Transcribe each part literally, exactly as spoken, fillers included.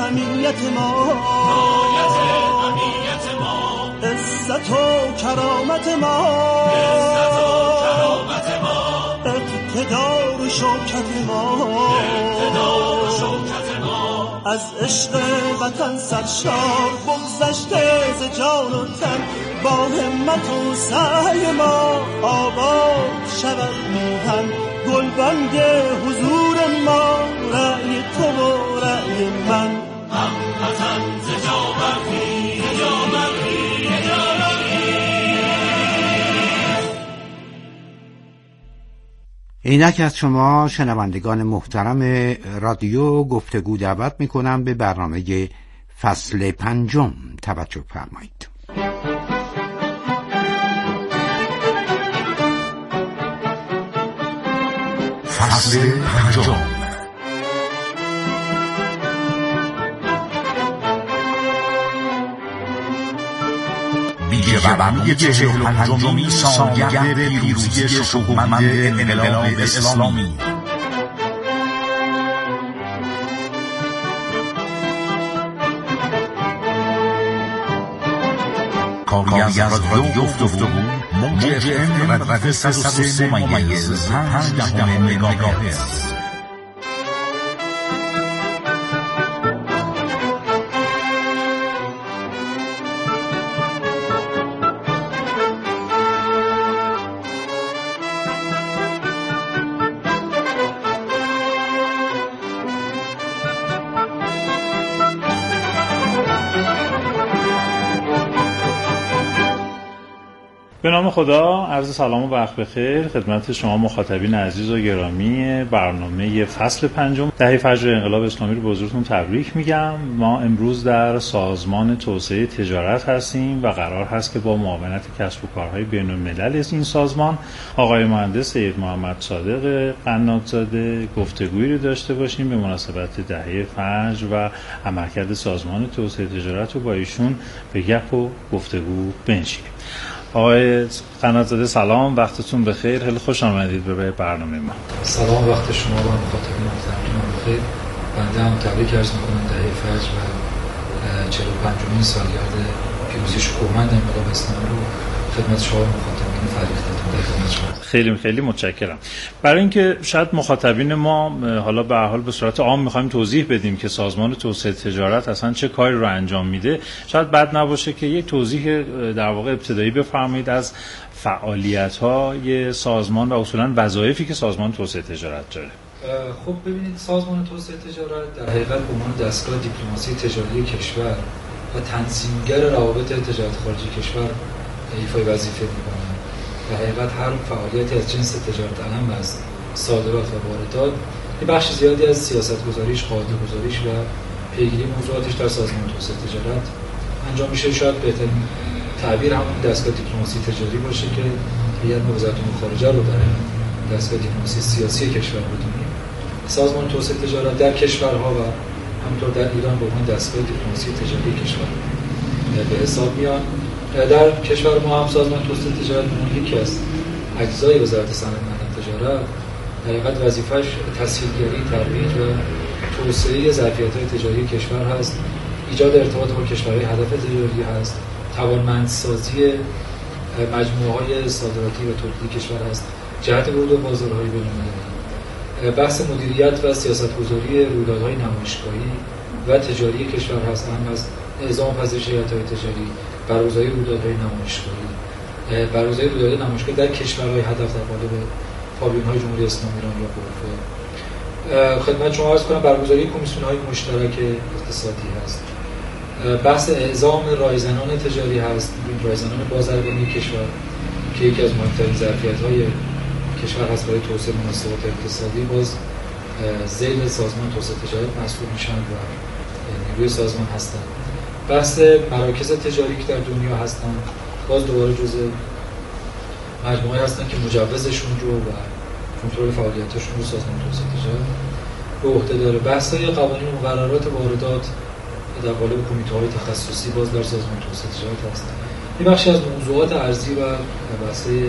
امنیت ما، رعایت امنیت ما، عزت و کرامت ما، عزت و کرامت ما، اقتدار و شوکت ما، اقتدار و شوکت ما، از عشق وطن سرشار بگذشته ز جان و تن، با همت و سعی ما آباد شود میهن، گلبند حضور ما رأی تو و رأی من، هموطن ز جا برخیز، ز جا برخیز، ز جا برخیز. اینک از شما شنوندگان محترم رادیو گفتگو دعوت میکنم به برنامه فصل پنجم توجه فرمایید. فصل پنجم. بی‌جوانی چهل و پنجمین سالگرد پیروزی شکوهمند انقلاب اسلامی. کاری از رادیو گفتگو موج اف ام ردیف صد و سه ممیز پنج دهم مگاهرتز. به نام خدا، عرض سلام و وقت بخیر خدمت شما مخاطبین عزیز و گرامی برنامه فصل پنجم دهه فجر انقلاب اسلامی رو به حضورتون تبریک میگم. ما امروز در سازمان توسعه تجارت هستیم و قرار هست که با معاونت کسب و کارهای بین الملل این سازمان آقای مهندس سید محمد صادق قنات‌زاده گفتگویی رو داشته باشیم به مناسبت دهه فجر و عملکرد سازمان توسعه تجارت رو با ایشون به گپ و گفتگو بنشینیم. آقای قنات‌زاده سلام، وقتتون بخیر، خیلی خوش آمدید به برنامه ما. سلام، وقت شما و مخاطبین محترمتون بخیر. بنده هم تبریک عرض می‌کنم دهه فجر و چهل و پنجمین سالگرد پیروزی شکوهمند انقلاب اسلامی رو خدمت شما و مخاطبین فریختتون در خدمت شما. خیلی خیلی متشکرم. برای اینکه شاید مخاطبین ما حالا به هر حال به صورت عام می‌خوایم توضیح بدیم که سازمان توسعه تجارت اصلا چه کاری رو انجام میده، شاید بد نباشه که یک توضیح در واقع ابتدایی بفرمایید از فعالیت‌های سازمان و اصولاً وظایفی که سازمان توسعه تجارت داره. خب ببینید، سازمان توسعه تجارت در حقیقت به عنوان دستگاه دیپلماسی تجاری کشور و تنظیمگر روابط تجارت خارجی کشور ایفای وظیفه می‌کنه. در حقیقت هر فعالیتی از جنس تجارت علم است، صادرات و واردات، یه بخش زیادی از سیاست‌گذاریش، قاعده‌گذاریش و پیگیری موضوعاتش در سازمان توسعه تجارت انجام میشه. شاید بهترین تعبیر همون دستگاه دیپلماسی تجاری باشه که هیئت وزارت امور خارجه رو در دستگاه دیپلماسی سیاسی کشور بدونیم. سازمان توسعه تجارت در کشورها و همونطور در ایران به عنوان دستگاه دیپلماسی تجاری کشور به حساب میاد. در کشور ما هم سازمان توسعه تجارت یکی از اجزای وزارت صنعت و تجارت در حقیقت وظیفه‌اش تسهیلگری، ترویج و توسعه ظرفیت‌های تجاری کشور هست، ایجاد ارتباط با کشورهای هدف تجاری هست، توانمندسازی مجموعه‌های صادراتی و تولیدی کشور هست، جهت ورود به بازارهای بین‌المللی، بحث مدیریت و سیاست‌گذاری رویدادهای نمایشگاهی و تجاری کشور هست، هم از اعزام پذیرش هیئت‌های تجاری، برگزاری رویدادهای نمایشگاهی، برگزاری رویدادهای نمایشگاهی در کشورهای هدف در قالب پاویون‌های جمهوری اسلامی ایران یا اروپا. خدمت شما عرض کنم برگزاری کمیسیون‌های مشترک اقتصادی هست. بحث اعزام رایزنان تجاری هست، رایزنان بازرگانی کشور که یکی از مهمترین ظرفیت‌های کشور هست برای توسعه مناسبات اقتصادی، باز ذیل سازمان توسعه تجارت مسئول میشن و نیروی سازمان هستند. بحث مراکز تجاری که در دنیا هستن، باز دوباره جزء مجموعه هستن که مجوزشون رو و کنترل فعالیتاشون رو سازمان توسعه تجارت به عهده داره. بحث‌های قوانین و مقررات واردات در قالب کمیته‌های تخصصی باز در سازمان توسعه تجارت هستن. این بخشی از موضوعات ارزی و بحث‌های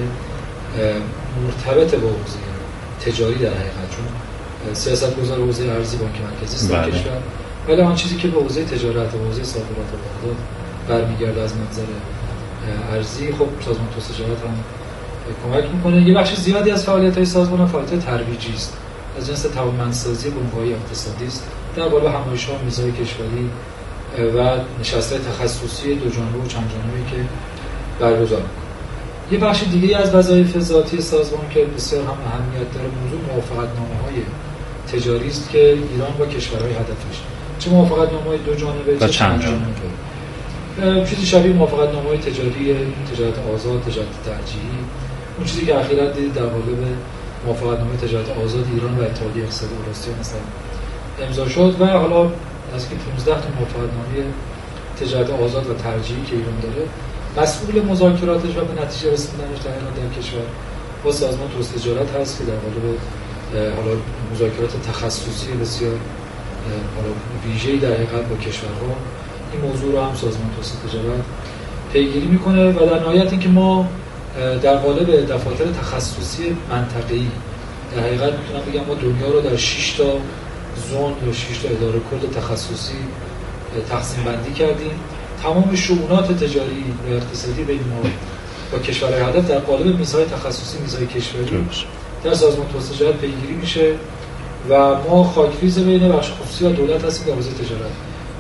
مرتبط با حوزه تجاری در حقیقت، چون سیاست‌گذار حوزه ارزی بانک مرکزی است در کشور ولی آن چیزی که به حوزه تجارت و حوزه صادرات و واردات برمیگرده از منظر ارزی، خب سازمان توسعه تجارت هم کمک میکنه. یه بخش زیادی از فعالیت‌های سازمان فعالیت ترویجی است، از جنس توانمندسازی بنگاه‌های اقتصادی است، در قالب همایش‌ها، میزهای کشوری و نشست‌های تخصصی دو جانبه و چند جانبه‌ای که برگزار می‌کنه. یه بخش دیگه از وظایف ذاتی سازمان که بسیار هم اهمیت داره موضوع موافقتنامه‌های تجاری است که ایران با کشورهای هدفش، چه موافقتنامه‌های دو جانبه چه چند جانبه، چیزی شبیه موافقتنامه‌های تجاری تجارت آزاد، تجارت ترجیحی، اون چیزی که اخیراً دیدید در قالب موافقتنامه تجارت آزاد ایران و اتحادیه اقتصادی اوراسیا مثلا امضا شد و حالا از که پانزده تا موافقتنامه تجارت آزاد و ترجیحی که ایران داره، مسئول مذاکراتش و به نتیجه رسوندنش در در کشور با سازمان توسعه تجارت هست که در قالب حالا مذاکرات تخصصی بسیار حالا ویژه‌ای در حقیقت با کشورها این موضوع رو هم سازمان توسعه تجارت پیگیری میکنه و در نهایت اینکه ما در قالب دفاتر تخصصی منطقه‌ای در حقیقت میتونم بگم ما دنیا رو در شش تا زون یا شش تا اداره کل تخصصی تقسیم بندی کردیم. تمام شؤونات تجاری و اقتصادی بین ما با کشورهای هدف در قالب میزهای تخصصی، میزهای کشوری در سازمان توسعه تجارت پیگیری میشه و ما خاکریز بین بخش خصوصی و دولت هستیم در حوزه تجارت.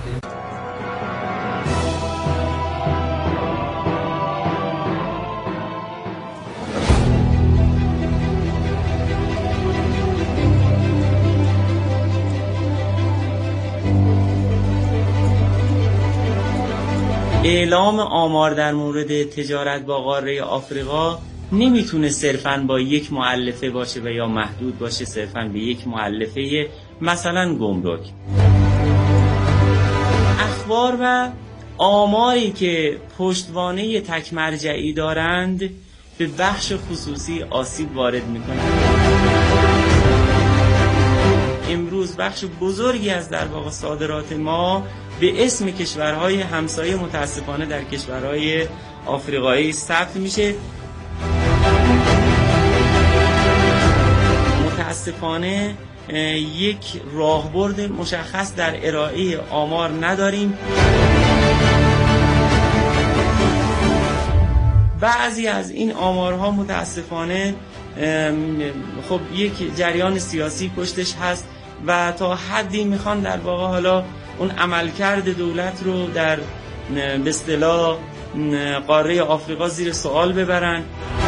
اعلام آمار در مورد تجارت با قاره آفریقا نمیتونه صرفاً با یک مؤلفه باشه و یا محدود باشه صرفاً به یک مؤلفه مثلا گمرک. اخبار و آماری که پشتوانه تک مرجعی دارند به بخش خصوصی آسیب وارد میکنند. امروز بخش بزرگی از در واقع صادرات ما به اسم کشورهای همسایه متاسفانه در کشورهای آفریقایی ثبت میشه. متاسفانه یک راهبرد مشخص در ارائه آمار نداریم. بعضی از این آمارها متاسفانه خب یک جریان سیاسی پشتش هست و تا حدی میخوان در واقع حالا اون عملکرد دولت رو در به اصطلاح قاره آفریقا زیر سوال ببرن.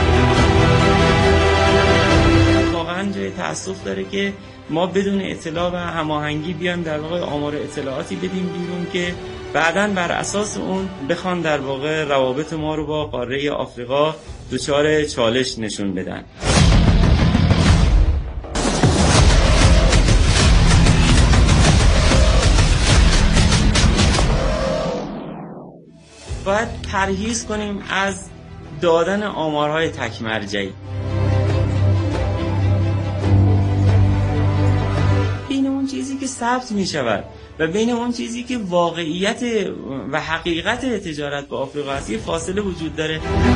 واقعا جای تأسف داره که ما بدون اطلاع و هماهنگی بیایم در واقع آمار اطلاعاتی بدیم بیرون که بعداً بر اساس اون بخوان در واقع روابط ما رو با قاره آفریقا دچار چالش نشون بدن. باید پرهیز کنیم از دادن آمارهای تک مرجعی. بین اون چیزی که ثبت می شود و بین اون چیزی که واقعیت و حقیقت تجارت با آفریقا هست یه فاصله وجود داره.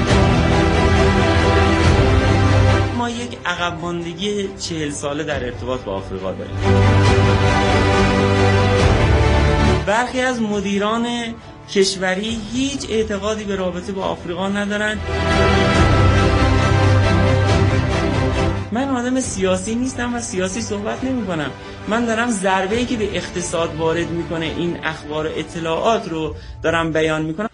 ما یک عقب ماندگی چهل ساله در ارتباط با آفریقا داریم. برخی از مدیران کشوری هیچ اعتقادی به رابطه با آفریقا ندارن. من آدم سیاسی نیستم و سیاسی صحبت نمی کنم. من دارم ضربه‌ای که به اقتصاد وارد میکنه این اخبار و اطلاعات رو دارم بیان میکنم.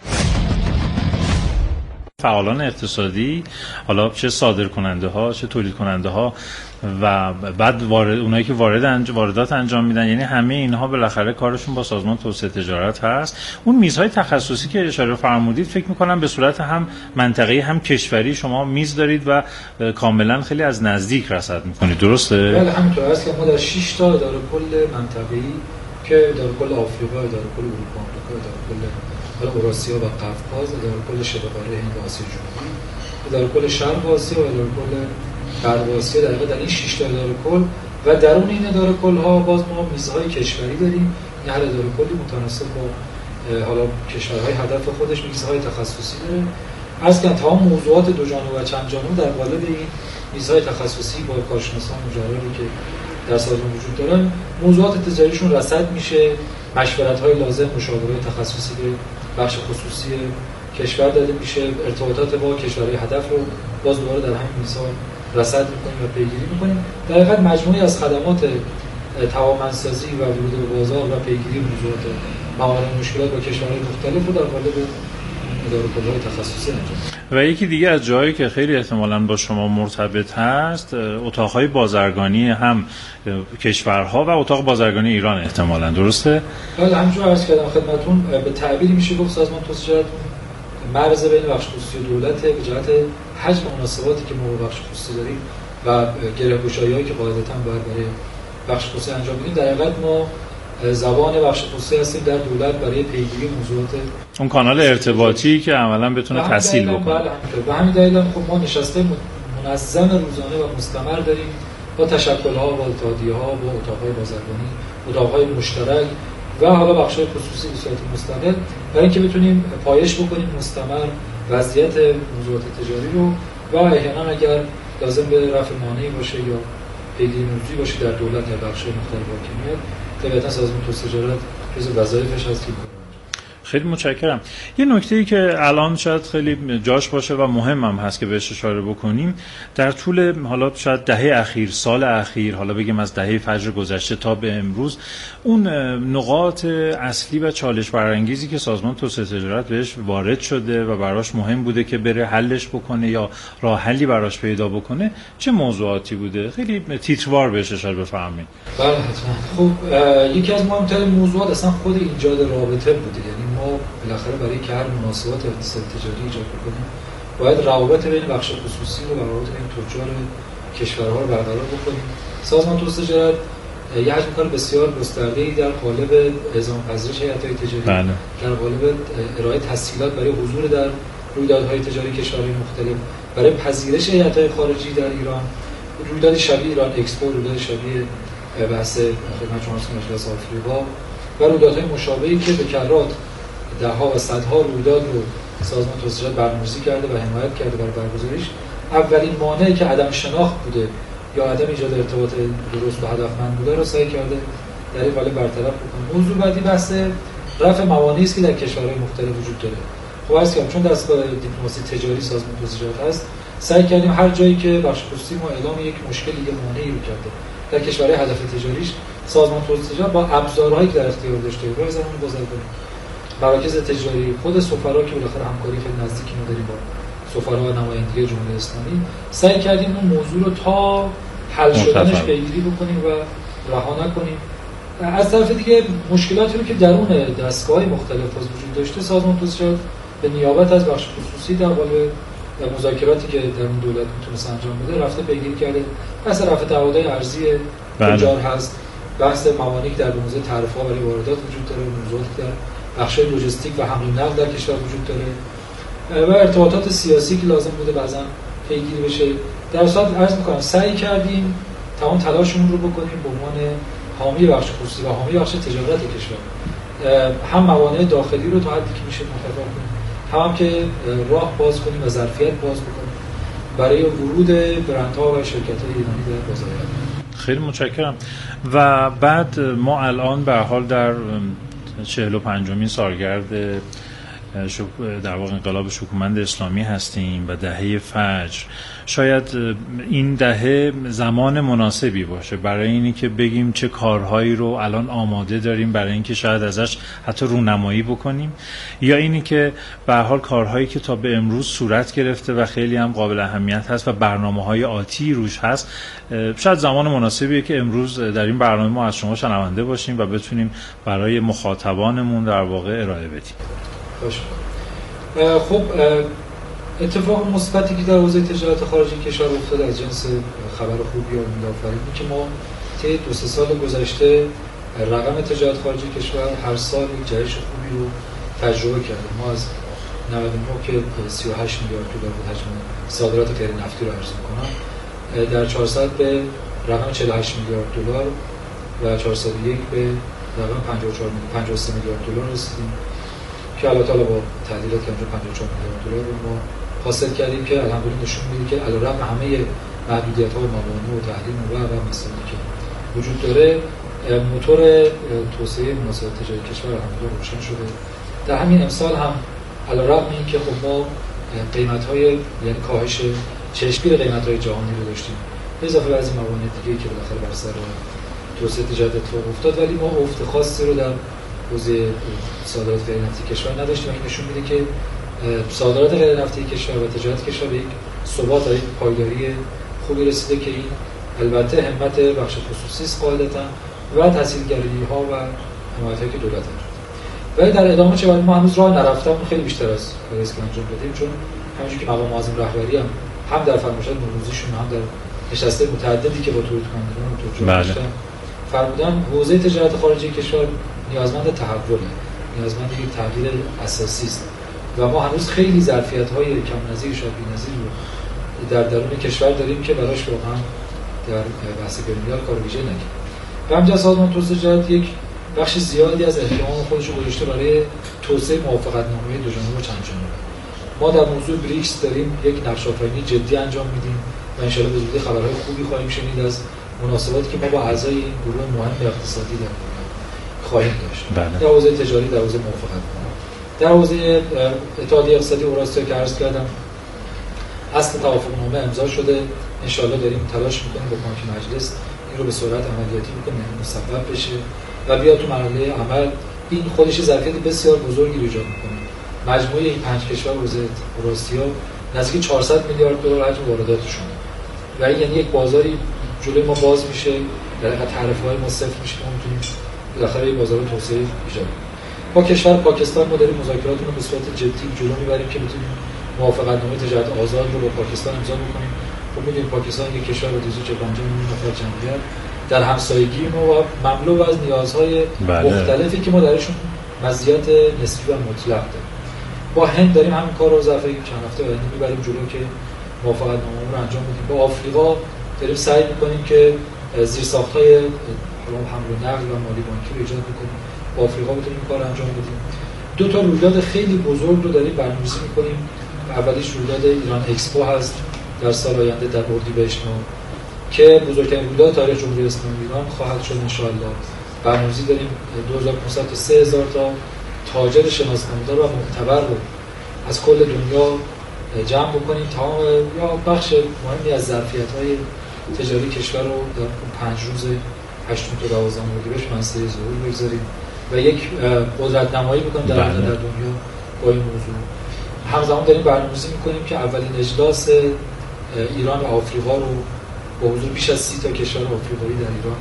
فعالان اقتصادی، حالا چه صادر کننده ها چه تولید کننده ها و بعد وارد اونایی که وارد انج... واردات انجام میدن، یعنی همه اینها بالاخره کارشون با سازمان توسعه تجارت هست. اون میزهای تخصصی که اشاره فرمودید فکر میکنم به صورت هم منطقه‌ای هم کشوری شما میز دارید و کاملا خیلی از نزدیک رصد میکنید، درسته؟ بله همینطور است که ما در شش تا اداره کل منطقه‌ای که اداره کل آفریقا، اداره کل اروپا، آمریکا، اداره کل اوراسیا و قفقاز، اداره کل شبه قاره هند و آسیا جنوبی، اداره کل شرق آسیا و اداره کل غرب آسیا، در واقع در این شش تا اداره کل و درون این اداره کل ها باز ما میزهای کشوری داریم. این هر اداره کلی متناسب با حالا کشورهای هدف خودش میزهای تخصصی داره. از که تمام موضوعات دو جانبه و چند جانبه در قالب این میزهای تخصصی با کارشناسان مجردی که در سازمان وجود دارن موضوعات تجاریشون رصد میشه مشورت‌های لازم، مشاوره‌های تخصصی به بخش خصوصی کشور داده میشه. ارتباطات با کشورهای هدف رو باز دوباره در همین مثال رصد می‌کنیم و پیگیری می‌کنیم. در حقیقت مجموعی از خدمات توانمندسازی و ورود به بازار و پیگیری موضوعات موانع مشکلات با کشورهای مختلف رو در قالب اداره‌کل‌های تخصصی انجام. و یکی دیگه از جایی که خیلی احتمالاً با شما مرتبط هست، اتاق‌های بازرگانی هم کشورها و اتاق بازرگانی ایران احتمالاً، درسته؟ بله، همونجور عرض کردم خدمتتون، به تعبیری میشه گفت سازمان توسعه تجارت مرز بین بخش خصوصی و دولت به جهت حجم مناسباتی که ما با بخش خصوصی داریم و گره‌گشایی‌هایی که قاعدتاً باید برای بخش خصوصی انجام بدیم. در حقیقت ما زبان بخش خصوصی هستیم در دولت برای پیگیری موضوعات اون کانال ارتباطی که عملاً بتونه تسهیل بکنه. بله، به همین دلیل هم خب ما نشسته منظم روزانه و مستمر داریم با تشکل‌ها، با اتحادیه‌ها، با اتاق‌های بازرگانی، اتاق‌های مشترک و حالا بخش‌های خصوصی به صورت مستقل، برای اینکه بتونیم پایش بکنیم مستمر وضعیت موضوعات تجاری رو و احیانا اگر لازم به رفع مانعی باشه یا پیگیری موضوعی باشه در دولت یا بخش‌های مختلف حاکمیت، طبیعتاً سازمان توسعه تجارت جزو وظایفش هست که خیلی متشکرم. یه نکته‌ای که الان شاید خیلی جاش باشه و مهم هم هست که بهش اشاره بکنیم، در طول حالا شاید دهه اخیر، سال اخیر، حالا بگیم از دهه فجر گذشته تا به امروز، اون نقاط اصلی و چالش برانگیزی که سازمان توسعه تجارت بهش وارد شده و براش مهم بوده که بره حلش بکنه یا راه حلی براش پیدا بکنه، چه موضوعاتی بوده؟ خیلی تیتروار بهش اشاره بفرمایید. بله حتما. خب یکی از مهمترین موضوعات اصلا خود ایجاد رابطه بوده. یعنی ما بالاخره برای که هر مناسبات اقتصادی تجاری ایجاد کنیم باید روابط بین بخش خصوصی و روابط بین تجار کشورها رو برقرار بکنیم. سازمان توسعه تجارت یه حجم کار بسیار گسترده‌ای در قالب اعزام پذیرش هیئت‌های تجاری، بله. در قالب ارائه تسهیلات برای حضور در رویدادهای تجاری کشورهای مختلف، برای پذیرش هیئت‌های خارجی در ایران، رویداد شبیه ایران اکسپو، رویداد شبیه بحث خدمت شما مجلس آفریقا و رویدادهای مشابهی که به کرات ده‌ها و صدها رویداد رو سازمان توسعه تجارت برنامه‌ریزی کرده و حمایت کرده برای برگزاریش. اولین مانعی که عدم شناخت بوده یا عدم ایجاد ارتباط درست و هدفمند بوده رو سعی کرده در این قالب برطرف بکنه. موضوع بعدی بحث رفع موانعی است که در کشورهای مختلف وجود داره. خب عرض کردم چون دستگاه دیپلماسی تجاری سازمان توسعه تجارت هست، سعی کردیم هر جایی که بخش خصوصی ما اعلام یک مشکلی یا مانعی رو کرده در کشورهای هدف تجاریش، سازمان توسعه تجارت با ابزارهایی که در اختیار داشته راه زمان بازرگانی، مراکز تجاری، خود سفرا که بالاخره همکاری خیلی نزدیکی ما داریم با سفرا و نمایندگی جمهوری اسلامی، سعی کردیم اون موضوع رو تا حل شدنش پیگیری بکنیم و رها نکنیم. از طرف دیگه مشکلاتی رو که درون دستگاه‌های مختلف وجود داشته، سازمان توسعه تجارت به نیابت از بخش خصوصی در قالب مذاکراتی که در اون دولت میتونست انجام بده رفته پیگیری کرده. بحث رفع تعهدات ارزی تجار هست، بحث موانعی در حوزه تعرفه‌ها برای واردات وجود داره، موضوعاتی در بخش لوجستیک و حمل و نقل در کشور وجود داره و ارتباطات سیاسی که لازم بوده بعضا پیگیری بشه. در صورت عرض می‌کنم سعی کردیم تمام تلاشمون رو بکنیم به عنوان حامی بخش خصوصی و حامی بخش تجارت کشور، هم موانع داخلی رو تا حدی که میشه متفاوت کنیم، هم, هم که راه باز کنیم و ظرفیت باز بکنیم برای ورود برندها و شرکت‌های ایرانی در بازار. خیلی متشکرم. و بعد ما الان به حال در چهل و پنجمین سالگرد در واقع انقلاب شکوهمند اسلامی هستیم و دهه فجر. شاید این دهه زمان مناسبی باشه برای اینی که بگیم چه کارهایی رو الان آماده داریم برای اینکه شاید ازش حتی رونمایی بکنیم، یا اینی که به هر حال کارهایی که تا به امروز صورت گرفته و خیلی هم قابل اهمیت هست و برنامه‌های آتی روش هست، شاید زمان مناسبیه که امروز در این برنامه ما از شما شنونده باشیم و بتونیم برای مخاطبانمون در واقع ارائه بدیم. خب اتفاق مثبتی که در حوزه تجارت خارجی کشور افتاده از جنس خبر خوبی و امیدآفرینی که ما طی دو سه سال گذشته رقم تجارت خارجی کشور هر سال یک جهش خوبی رو تجربه کردیم. ما از نود و نه که سی و هشت میلیارد دلار بود حجم صادرات غیر نفتی رو عرض می‌کنم، در چهارصد به رقم چهل و هشت میلیارد دلار و چهارصد و یک به رقم پنجاه و سه میلیارد دلار رسیدیم که البته با تعدیلات که پنجاه و چهار میلیارد دلار رو ما حاصل کردیم که الحمدلله نشون میده که علیرغم همه محدودیت‌ها و موانع و تحریم و و مسائلی که وجود داره موتور توسعه مناسبات تجاری کشور همونجا روشن شده. در همین امسال هم علیرغم اینکه خب ما قیمت‌های یعنی کاهش چشمگیر قیمت‌های جهانی رو داشتیم به اضافه بعضی موانع دیگه که بالاخره بر سر توسعه تجارت اتفاق افتاد، ولی ما افت خاصی رو در حوزه صادرات غیر نفتی کشور نداشتیم. این نشون میده که صادرات غیر نفتی کشور و تجارت کشور به یک ثبات و یک پایداری خوبی رسیده که این البته همت بخش خصوصی است قاعدتاً و تسهیلگری‌ها و حمایت‌هایی که دولت انجام داده. ولی در ادامه چه ولی ما هنوز راه نرفتیم، خیلی بیشتر از کاری که انجام دادیم، چون همونجوری که مقام معظم رهبری هم هم در فرمایشات نوروزیشون هم در نشسته متعددی که با تولید کنندگان توجه داشتن فرمودن حوزه تجارت خارجی کشور نیازمند تحوله، نیازمند یک تغییر اساسی است و ما هنوز خیلی ظرفیت‌های کم نظیر شاید بی‌نظیر رو در درون کشور داریم که براش واقعا در بحث بین‌الملل کار ویژه نکردیم. و همینجا سازمان توسعه تجارت یک بخش زیادی از اهتمام خودش رو گذاشته برای توسعه موافقتنامه دو جانبه و چند جانبه. ما در موضوع بریکس داریم یک نقشه‌آفرینی جدی انجام میدیم و ان شاءالله به زودی خبرهای خوبی خواهیم شنید از مناسباتی که ما با اعضای این گروه مهم اقتصادی در خواهیم داشت. بله. در حوزه تجاری، در حوزه موافقتنامه، در حوزه اتحادیه اقتصادی اوراسیا که عرض کردم اصل توافقنامه امضا شده. ان شاءالله داریم تلاش می‌کنیم با کمک مجلس این رو به صورت عملیاتی بکنیم، مصوب بشه و بیاد تو مرحله عمل. این خودش ظرفیت بسیار بزرگی رو ایجاد می‌کنه. مجموعه این پنج کشور حوزه اوراسیا نزدیک چهارصد میلیارد دلار حجم وارداتشون و این یعنی یک بازاری جلوی ما باز میشه، در واقع تعرفه‌های ما صفر میشه که ما می‌تونیم بالاخره این بازار توسعه ایجاد کنیم. با کشور پاکستان ما داریم مذاکراتمون رو به صورت جدی جلو میبریم که بتونیم موافقتنامه تجارت آزاد رو با پاکستان امضا بکنیم. خب می‌دونید پاکستان یک کشور با حدود پنجاه میلیون نفر جمعیت در همسایگی ما و مملو از نیازهای بله. مختلفی که ما درشون مزیت نسبی و مطلق داریم. با هند داریم همین کار رو ظرف چند هفته آینده میبریم جلو که موافقتنامه رو انجام بدیم. با آفریقا داریم سعی می‌کنیم که زیرساخت‌های حمل و نقل و مالی بانکی رو ایجاد بکنیم. با آفریقا بتونیم این کار رو انجام بدیم. دو تا رویداد خیلی بزرگ رو داریم برنامه‌ریزی می‌کنیم. اولیش رویداد ایران اکسپو هست در سال آینده در اردیبهشت که بزرگترین رویداد تاریخ جمهوری اسلامی ایران خواهد شد ان شاء الله. برنامه‌ریزی داریم دو هزار و پانصد تا سه هزار تا تاجر شناسنامه‌دار و معتبر رو از کل دنیا جمع بکنیم تا یا بخش مهمی از ظرفیت‌های تجاری کشور رو در پنج روز هشتم تا دوازدهم اردیبهشت منصه ظهور بگذاریم و یک قدرت نمایی بکنیم در در دنیا با این موضوع. همزمان داریم برنامه‌ریزی می‌کنیم که اولین اجلاس ایران و آفریقا رو با حضور بیش از سی تا کشور آفریقایی در ایران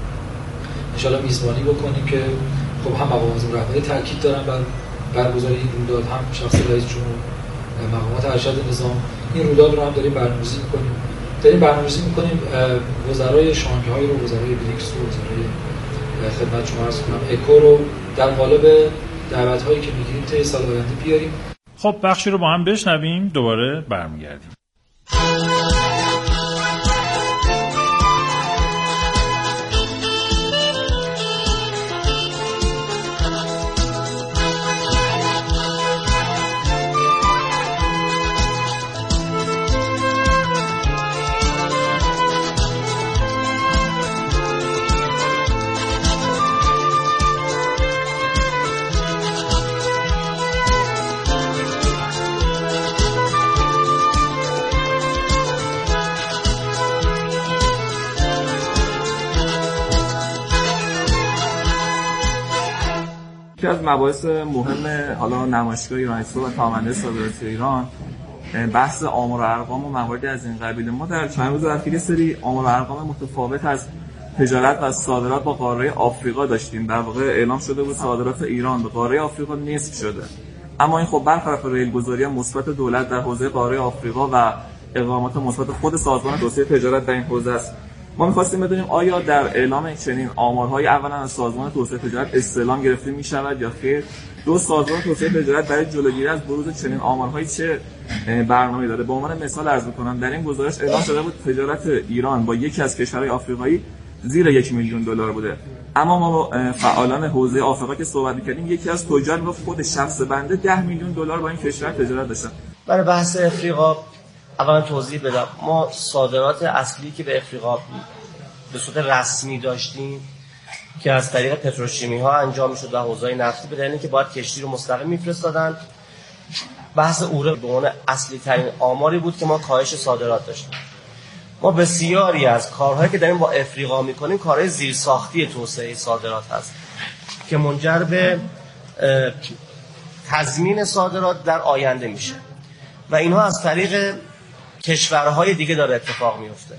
ان شاءالله میزبانی بکنیم که خب هم مقام معظم رهبری تاکید دارن بر برگزاری این رویداد، هم شخص رئیس جمهور، مقامات ارشد نظام. این رویداد رو هم داریم برنامه‌ریزی می‌کنیم. داریم برنامه‌ریزی می‌کنیم وزرای شانگهای رو، وزرای بریکس رو، وزرای خدمت شما عرض کنم اکو رو در قالب دعوت‌هایی که می‌گیریم تا سال آینده بیاریم. خب بخشی رو با هم بشنویم، دوباره برمیگردیم. یکی از مباحث مهم حالا نمایشگاه ایران اکسپو و تامنده صادرات ایران بحث آمار و ارقام و مواردی از این قبیل. ما در چند روز اخیر سری آمار و ارقام متفاوت از تجارت و صادرات با قاره آفریقا داشتیم. در واقع اعلام شده بود صادرات ایران به قاره آفریقا نصف شده، اما این خب برخلاف ریلگذاری مثبت دولت در حوزه قاره آفریقا و اقدامات مثبت خود سازمان توسعه تجارت در این حوزه است. ما می‌خواستیم بدونیم آیا در اعلام چنین آمارهای اولا از سازمان توسعه تجارت استعلام گرفته می‌شود یا خیر؟ دو سازمان توسعه تجارت برای جلوگیری از بروز چنین آمارهایی چه برنامه‌ای داره؟ به عنوان مثال عرض می‌کنم در این گزارش اعلام شده بود تجارت ایران با یکی از کشورهای آفریقایی زیر یک میلیون دلار بوده، اما ما با فعالان حوزه آفریقا که صحبت می‌کردیم یکی از تجار میگفت خود شخص بنده ده میلیون دلار با این کشور تجارت داشتن. برای بحث افریقا اولا توضیح بدم، ما صادرات اصلی که به افریقا به صورت رسمی داشتیم که از طریق پتروشیمی ها انجام میشد و حوزه‌های نفتی، به دلیل اینکه باید کشتی رو مستقیم میفرستادن. بحث اوره به عنوان اصلی ترین آماری بود که ما کاهش صادرات داشتیم. ما بسیاری از کارهایی که داریم با افریقا میکنیم کارهای زیرساختی توسعه صادرات هست که منجر به تضمین صادرات در آینده میشه و اینها از طریق کشورهای دیگه داره اتفاق میفته،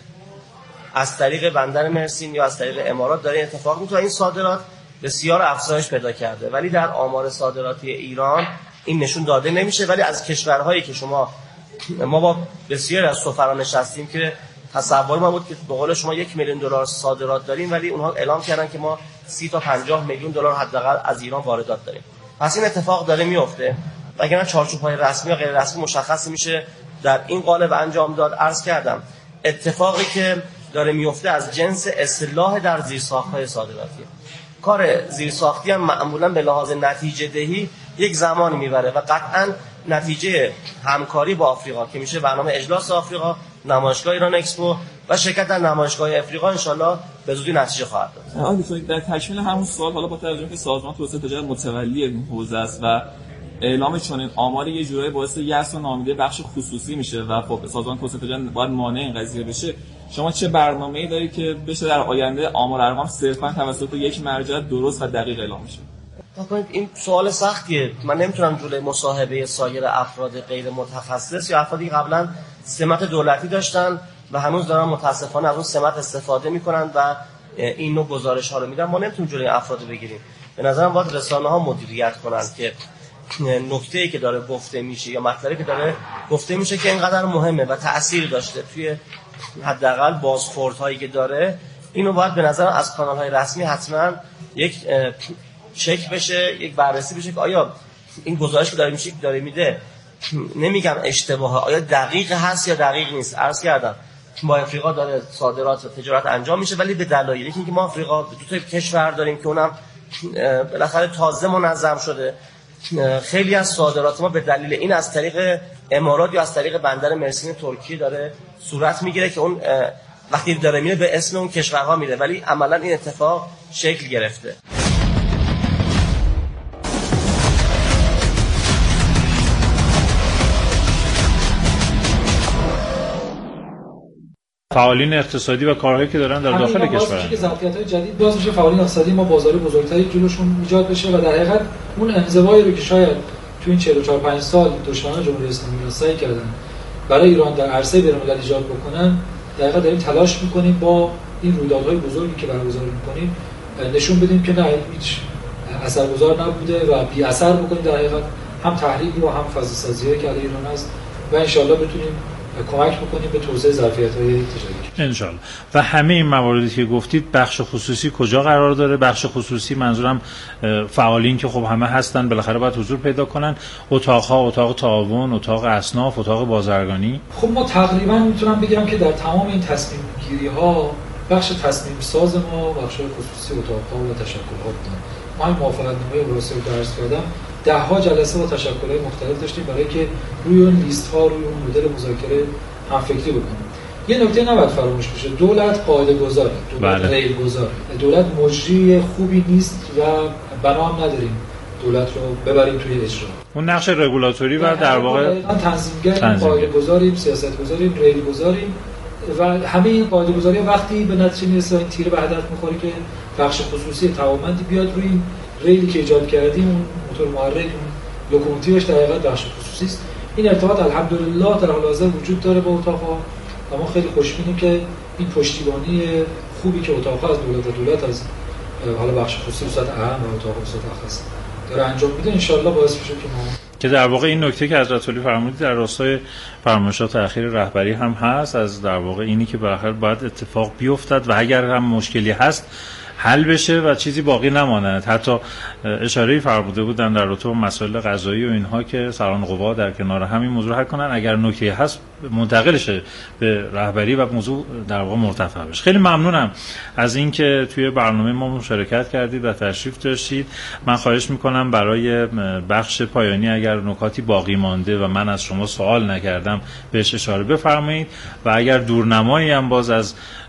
از طریق بندر مرسین یا از طریق امارات داره اتفاق میفته. این صادرات بسیار افزایش پیدا کرده ولی در آمار صادراتی ایران این نشون داده نمیشه. ولی از کشورهایی که شما ما با بسیار از سفران نشستیم که تصور ما بود که به قول شما یک میلیون دلار صادرات داریم ولی اونها اعلام کردن که ما سی تا پنجاه میلیون دلار حداقل از ایران واردات داریم. پس این اتفاق داره میفته. اگر چارچوب‌های رسمی و غیر رسمی مشخص میشه در این قالب انجام داد. عرض کردم اتفاقی که داره میفته از جنس اصلاح در زیرساخت‌های صادراتی. کار زیرساختی هم معمولا به لحاظ نتیجه دهی یک زمانی میبره و قطعاً نتیجه همکاری با آفریقا که میشه برنامه اجلاس آفریقا، نمایشگاه ایران اکسپو و شرکت در نمایشگاه افریقا انشالله به زودی نتیجه خواهد داد. آقای در تکمیل همون سوال، حالا با توجه به سازمان توسعه تجارت متولی این حوزه است و اعلام چنین آمار یه جورایی باعث یأس و ناامیدی بخش خصوصی میشه و خب سازمان توسعه تجارت باید مانع این قضیه بشه. شما چه برنامه‌ای دارید که بشه در آینده آمار ارقام صرفاً توسط یک مرجع درست و دقیق اعلام بشه؟ ببینید این سوال سختیه. من نمیتونم جلوی مصاحبه سایر افراد غیر متخصص یا افرادی قبلا سمت دولتی داشتن و هنوز دارن متاسفانه از اون سمت استفاده میکنن و این نوع گزارش ها رو میدن. ما نمیتونیم جلوی افراد بگیریم. به نظرم باید رسانه ها مدیریت کنن که نکته‌ای که داره گفته میشه یا مطلبی که داره گفته میشه که اینقدر مهمه و تأثیر داشته توی حداقل بازخوردهایی که داره، اینو باید به نظرم از کانال‌های رسمی حتما یک چک بشه، یک بررسی بشه که آیا این گزارش که داره میشه داره میده، نمیگم اشتباهه، آیا دقیق هست یا دقیق نیست. عرض کردم با افریقا داره صادرات و تجارت انجام میشه ولی به دلایلی که ما افریقا دو تا کشور داریم که اونم بالاخره تازه منظم شده، خیلی از صادرات ما به دلیل این از طریق امارات یا از طریق بندر مرسین ترکیه داره صورت میگیره که اون وقتی داره میره به اسم اون کشورها میره ولی عملا این اتفاق شکل گرفته. فعالین اقتصادی و کارهایی که دارن در داخل کشور که ظرفیت‌های جدید باز میشه، فعالین اقتصادی ما بازار بزرگتری جلوشون ایجاد بشه و در حقیقت اون انزوایی رو که شاید تو این چهل و چهار پنج سال دشمنان جمهوری اسلامی سعی کردن برای ایران در عرصه بین‌المللی ایجاد بکنن، در حقیقت داریم تلاش می‌کنیم با این رویدادهای بزرگی که برگزار می‌کنیم نشون بدیم که نه هیچ اثرگذار نبوده و بی اثر بکنیم در حقیقت هم تحریک و هم فضاسازی که علیه ایران است و ان شاءالله بتونیم کمک بکنیم به توسعه ظرفیت‌های تجاری ان شاء الله. و همه این مواردی که گفتید بخش خصوصی کجا قرار داره؟ بخش خصوصی منظورم فعالین که خب همه هستن بالاخره باید حضور پیدا کنن، اتاق‌ها، اتاق تعاون، اتاق اصناف، اتاق بازرگانی. خب ما تقریبا میتونم بگم که در تمام این تصمیم گیری‌ها بخش تصمیم ساز ما بخش خصوصی اتاق‌ها و تشکل‌ها بودن. ما این موافقتنامه اوراسیا رو درس کردم، ده ها جلسه و تشکل‌های مختلف داشتیم برای که روی اون لیست‌ها، روی اون مدل مذاکره هم فکری بکنیم. یه نکته نباید فراموش بشه، دولت قاعده گذاره، دولت بله. ریل گذاره، دولت مجری خوبی نیست و بنا هم نداریم دولت رو ببریم توی اجرا. اون نقش رگولاتوری و در واقع تنظیمگر، قاعده گذاریم، سیاست گذاریم، ریل گذاریم و همه این قاعده گذاری وقتی به نتیجه میرسه این تیر به هدف می‌خوره که بخش خصوصی توانمندی بیاد روی این ریلی که ایجاد کردیم، اون موتور محرک، اون لوکوموتیوش در حقیقت بخش خصوصی است. این ارتباط الحمدلله در حال حاضر وجود داره با اتاق‌ها و ما خیلی خوشبینیم که این پشتیبانی خوبی که اتاق‌ها از دولت و دولت از حالا بخش خصوصی به صورت اهم و اتاق به صورت اخص داره انجام میده، ان شاءالله باعث میشه که ما که در واقع این نکته که حضرت علی فرمودید در راستای فرمایشات اخیر رهبری هم هست، از در واقع اینی که بالاخره باید اتفاق بیفتد و اگر هم مشکلی هست حل بشه و چیزی باقی نماند. حتی اشاره‌ای فرموده بودن در رابطه با مسائل قضایی و اینها که سران قوا در کنار همین موضوع حل کنن، اگر نکته هست منتقل شه به رهبری و موضوع در واقع مرتفع بشه. خیلی ممنونم از اینکه توی برنامه ما مشارکت کردید و تشریف داشتید. من خواهش میکنم برای بخش پایانی اگر نکاتی باقی مانده و من از شما سوال نکردم بهش اشاره بفرمایید و اگر دورنمایی هم باز از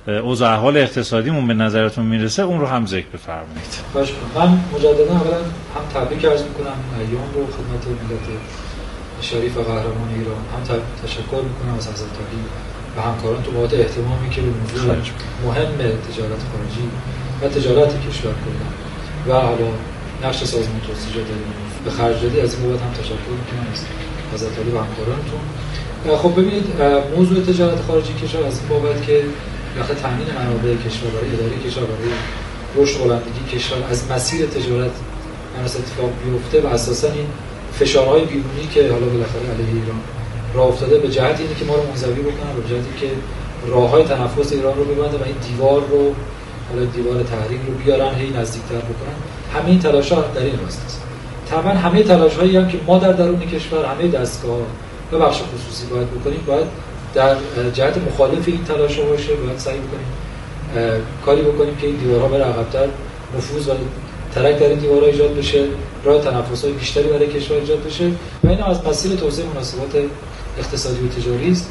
اوضاع احوال اقتصادیمون به نظرتون میرسه اون رو هم ذکر بفرمایید. باشه، من مجددا اولا هم تبریک عرض میکنم ایام رو خدمت ملت شریف و قهرمان ایران، هم تشکر میکنم از حضرت علی و همکاران تو بابت اهتمامی که به موضوع مهم تجارت خارجی و تجارت کشور کردن و حالا نقش سازمان توسعه داریم به خرج دادی. از این بابت هم تشکر میکنم از حضرت علی و همکارانتون. خب ببینید موضوع تجارت خارجی کشور از این بابت که وقتی تامین منابع کشور برای اداره کشور برای رشد و بلندگی کشور از مسیر تجارت مناس اتفاق بیفته و اساسا این فشارهای بیرونی که حالا بالاخره علیه ایران راه افتاده به جهت اینه که ما رو منزوی بکنن، به جهتی که راههای تنفس ایران رو ببندن و این دیوار رو حالا دیوار تحریم رو بیارن هی نزدیکتر بکنن. همه این تلاش‌ها در این راسته است. طبعا همه تلاش‌هایی هم که ما در درون کشور همه دستگاه و بخش خصوصی باید بکنیم باید در جهت مخالف این تلاش باشه. باید سعی بکنیم کاری بکنیم که این دیوارها بره عقب‌تر، نفوذ و ترک در این دیوارها ایجاد بشه، راه تنفس‌های بیشتری برای کشور ایجاد بشه و این از مسیر توسعه مناسبات اقتصادی و تجاری است.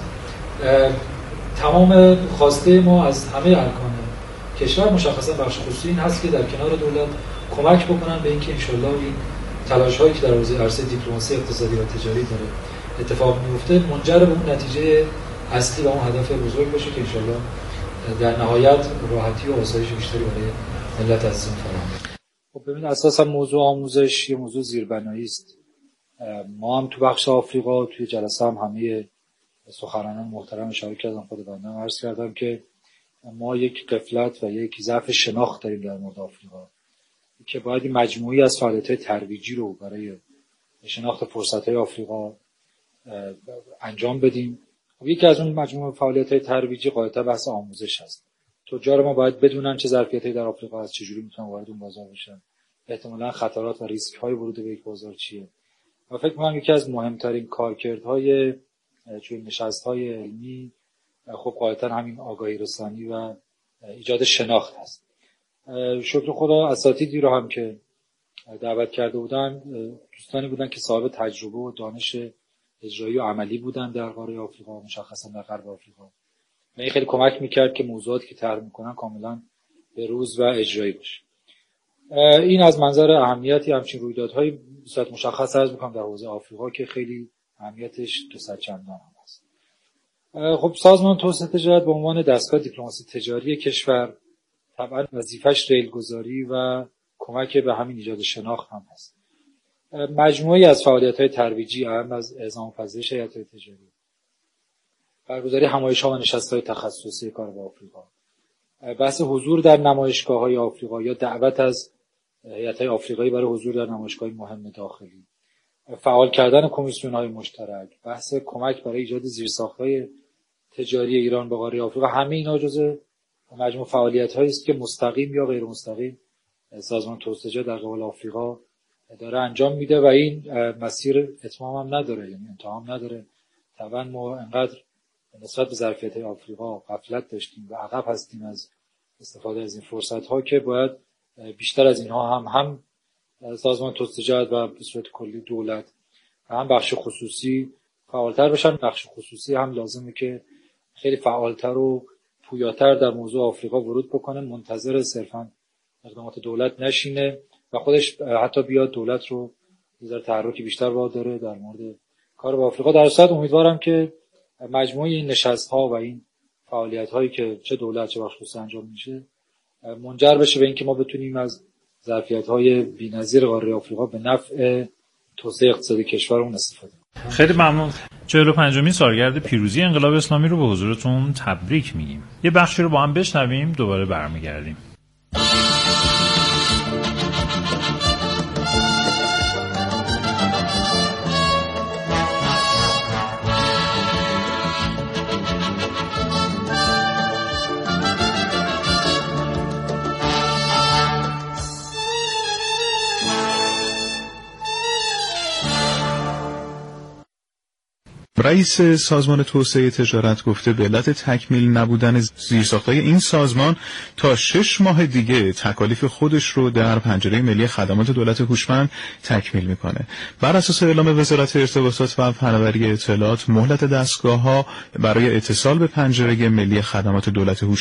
تمام خواسته ما از همه ارکان کشور مشخصا بخش خصوصی این هست که در کنار دولت کمک بکنن به اینکه انشالله این تلاش‌هایی که در حوزه عرصه دیپلماسی اقتصادی و تجاری داره اتفاق میفته منجر به اون نتیجه اصلی و اون هدف بزرگ باشه که انشالله در نهایت راحتی و آسایش بیشتری برای ملت عزیزان فراهم کنه. خب ببین اساسا موضوع آموزش یه موضوع زیربنایی است. ما هم تو بخش آفریقا توی جلسه هم همه سخنرانان محترم اشاره کردن، خود بنده هم عرض کردم که ما یک غفلت و یک ضعف شناخت داریم در مورد آفریقا که باید مجموعی از فعالیت‌های ترویجی رو برای شناخت فرصت‌های آفریقا انجام بدیم. خب یکی از اون مجموعه فعالیت‌های ترویجی قاعدتا بحث آموزش هست. تجار ما باید بدونن چه ظرفیت‌هایی در آفریقا هست، چجوری میتونن وارد اون بازار بشن، احتمالاً خطرات و ریسک‌های ورود به یک بازار چیه. و فکر می‌کنم یکی از مهمترین کارکردهای چون نشست‌های علمی خب قاعدتا همین آگاهی رسانی و ایجاد شناخت هست. شکر خدا اساتیدی رو هم که دعوت کرده بودن دوستانی بودن که صاحب تجربه و دانش اجرایی و عملی بودن در قاره آفریقا، مشخصا در غرب آفریقا. و این خیلی کمک میکرد که موضوعاتی که طرح میکنن کاملا به روز و اجرایی باشه. این از منظر اهمیتی همچین رویدادهای به صورت مشخص عرض میکنم در حوزه آفریقا که خیلی اهمیتش دو صد چندان هم هست. خب سازمان توسعه تجارت به عنوان دستگاه دیپلماسی تجاری کشور طبعا وظیفش ریلگذاری و کمک به همین ایجاد شناخت هم هست. مجموعی از فعالیت‌های ترویجی اهم از اعزام پذیرش هیئت‌های تجاری، برگزاری همایش‌ها و نشست‌های تخصصی کار با آفریقا، بحث حضور در نمایشگاه‌های آفریقا یا دعوت از هیئت‌های آفریقایی برای حضور در نمایشگاه‌های مهم داخلی، فعال کردن کمیسیون‌های مشترک، بحث کمک برای ایجاد زیرساخت‌های تجاری ایران به قاره آفریقا، همه اینا جزء مجموع فعالیت‌هایی است که مستقیم یا غیر مستقیم سازمان توسعه در قبال آفریقا داره انجام میده و این مسیر اتمام هم نداره، یعنی انتها هم نداره. طبعا ما انقدر نسبت به ظرفیت‌های آفریقا غفلت داشتیم و عقب هستیم از استفاده از این فرصت‌ها که باید بیشتر از اینها هم هم سازمان توسعه و به صورت کلی دولت و هم بخش خصوصی فعالتر بشن. بخش خصوصی هم لازمه که خیلی فعالتر و پویاتر در موضوع آفریقا ورود بکنه، منتظر صرفاً اقدامات دولت نشینه و خودش حتی بیاد دولت رو یه ذره تحرکی بیشتر با داره در مورد کار با آفریقا. در صورت امیدوارم که مجموعه این نشست‌ها و این فعالیت‌هایی که چه دولت چه بخش خصوصی انجام میشه منجر بشه به اینکه ما بتونیم از ظرفیت‌های بی‌نظیر قاره آفریقا به نفع توسعه اقتصادی کشورمون استفاده کنیم. خیلی ممنون. چهل و پنجمین سالگرد پیروزی انقلاب اسلامی رو به حضورتون تبریک میگیم. یه بخشی رو با هم بشنویم، دوباره برمیگردیم. رئیس سازمان توسعه تجارت گفته به علت تکمیل نبودن زیرساخت‌های این سازمان تا شش ماه دیگه تکالیف خودش رو در پنجره ملی خدمات دولت هوشمند تکمیل میکنه. بر اساس اعلام وزارت ارتباطات و فناوری اطلاعات، مهلت دستگاه‌ها برای اتصال به پنجره ملی خدمات دولت هوشمند